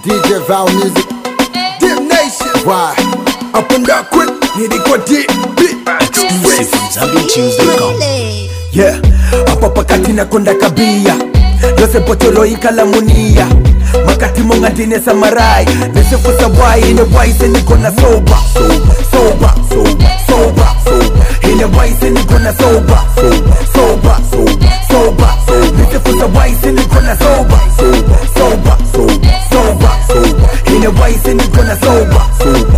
DJ Val Music, Deep Nation. Why? Up and down quick, need it go deep. Exclusive from ZambianTunes.com. Yeah, hapa pakati na konda kabia Yose potolo ikalamunia Makati monga dine samarai Nesefusa wai ine waise niko na soba Ine waise niko na soba Nesefusa waise niko na soba Ine waise niko na soba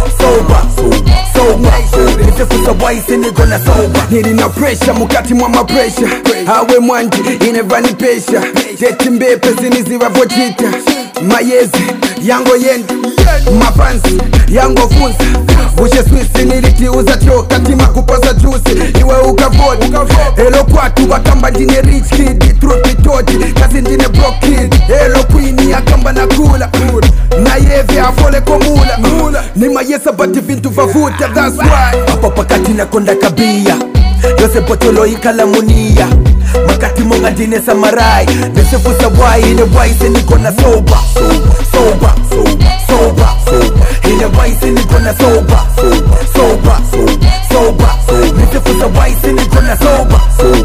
Nesefusa waise niko na soba. Nili na pressure, mukati mwa ma pressure. Hawe mwanji, inevani pesha. Jeti mbepe ziniziva vochita. Mayezi, yango yendi. Mafansi, yango funza. Bushe swisi nilitiuza choka. Tima kupoza juicy, iwe ukavoti. Hello kwatu, wakamba ndine rich kid. Truth itoji, kazi ndine broke kid. Hello queen, akamba na kula. Na yevi afole komula. Ni mayesa bati vintu vavuta, that's why. Hapa pakati na konda kabia Yose potolo ikalamunia Makati monga dine samarai Nesefusa wai ine waise niko na soba Ine waise niko na soba Nesefusa waise niko na soba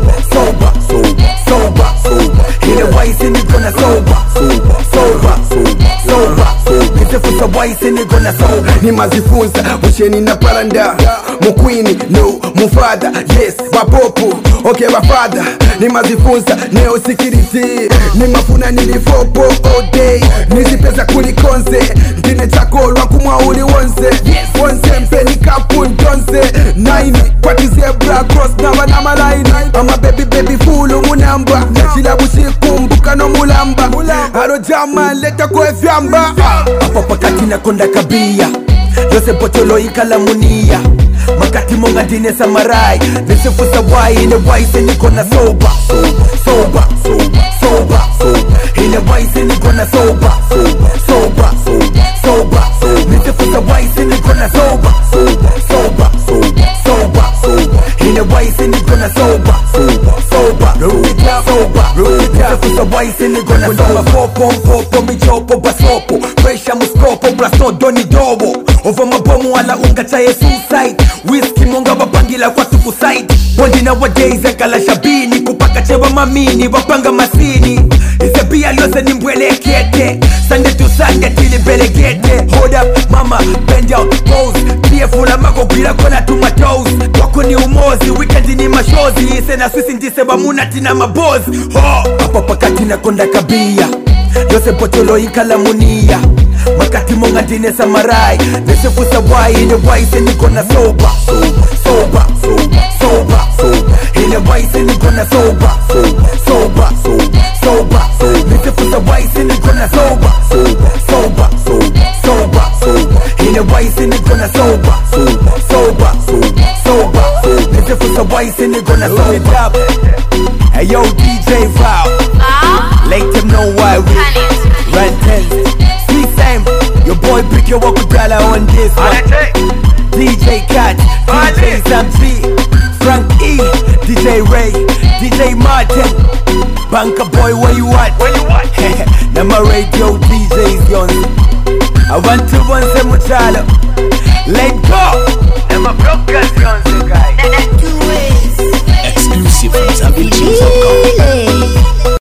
Ine waise niko na soba Nesefusa waise niko na soba. Ni mazifunza, usheni na palanda. Mukwini, no, mufada, yes, wapopo, okay wafada. Ni mazifunza, neo security. Ni mafuna nilifopo all day. Nizipeza kulikonze, ndine chako lwanku mwa uli wonze. Wonze mpeni kapu ntonze. Naini, kwati zebra cross na malaini. Ama baby fulu munamba. Chila bushikumbuka no mulamba. Haro jama leta kwe vyamba. Hapa pakati na konda kabia Yose potolo ikalamunia Makati monga dine samarai Nesefusa wai ine waise niko na soba Ine waise niko na soba Nesefusa waise niko na soba Ine waise niko na soba Nesefusa waise niko na soba. Popo michopo basopo Presha muskopo braso doni dobo Over mabomu wala unga chaye suicide. Whisky monga wapangila kwa tuku side. Bondi na wadays ekala shabini. Kupaka chewa mamini wapanga masini. Isebia liose ni mbwele kete. Sunday to Sunday tili bele gete. Hold up mama bend out pose. Pia fula mako bila kona tuma toes. Wako ni umozi weekend ni mashozi. Ise na swisi ndise wamuna tina mabozi. Hapa pakati na konda kabia Yose potolo ikalamunia Makati monga dine samarai Nesefusa wai ine waise niko na soba Ine waise niko na soba Nesefusa waise niko na soba Ine waise niko na soba Nesefusa waise niko na soba. Hey yo DJ Val, let them know why we run 10. Please same, your boy Pick Your Wakudala on this one. DJ Cat, DJ Sam T, Frank E, DJ Ray, DJ Martin, Banka Boy, where you at? Now my radio DJ's young. I want to one say muchala. Let go. Now my brokers young guy. Exclusive from ZambianTunes.com.